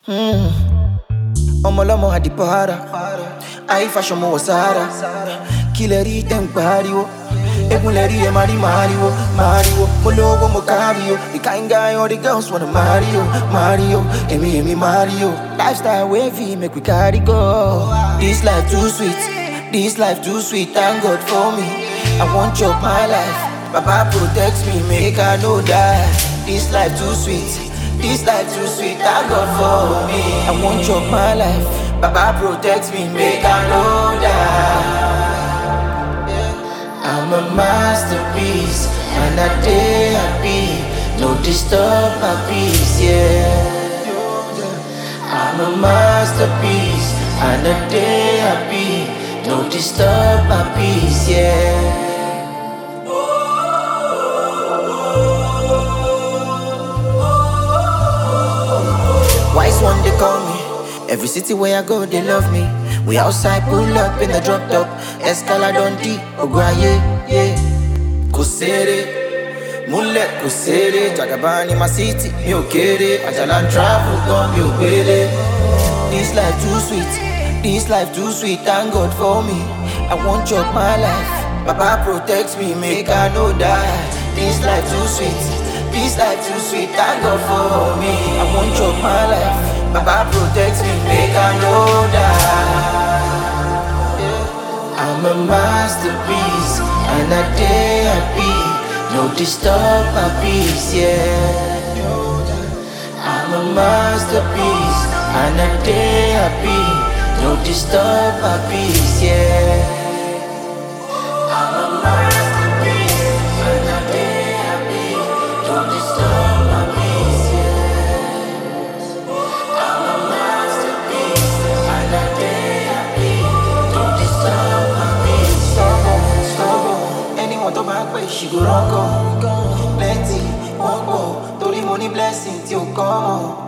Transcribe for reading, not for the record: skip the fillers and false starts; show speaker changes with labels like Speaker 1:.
Speaker 1: Ọmọlọ́mọ àdìpọ̀hárà, àìfàṣọmọ wọ̀sára. Kílẹ̀ rí tẹ̀ ń pariwo, egunlẹ̀ rí ẹ máa rí màríwo. Mo lówó mo kárí o, the kind guy all the girls wanna Mario. Èmi Mario. Lifestyle wavy make we carry go. This life too sweet, thank God for me. I want chop my life, Baba protect me, make I no die. This life too sweet, thank God for me. I want chop my life, Baba protect me, make I no die. I'm a masterpiece, and I day happy, no disturb my peace, yeah. I'm a masterpiece, and I day happy, no disturb my peace, yeah. Wise one they call me. Every city where I go they love me. We outside pull up in the drop top. Escalade on D, Oguaye, yeah. Kosere, Moonlet Kosere. Jagabani my city, mi o kere. Ajalan travel gone, mi o pele. This life too sweet, thank God for me. I want chop my life, Baba protects me, make I no die. This life too sweet, thank God for me. I want chop my life, Baba protects me, make I no die. I'm a masterpiece, and I day happy, no disturb my peace, yeah. I'm a masterpiece, and I day happy, no disturb my peace, yeah. I'm a masterpiece, and I day happy, no disturb my peace, yeah. I'm a masterpiece, and I day happy, no disturb my peace. Stubborn, anyone to back way, she go wrong, go. Plenty, one go, torí mo ní blessing tí ó come.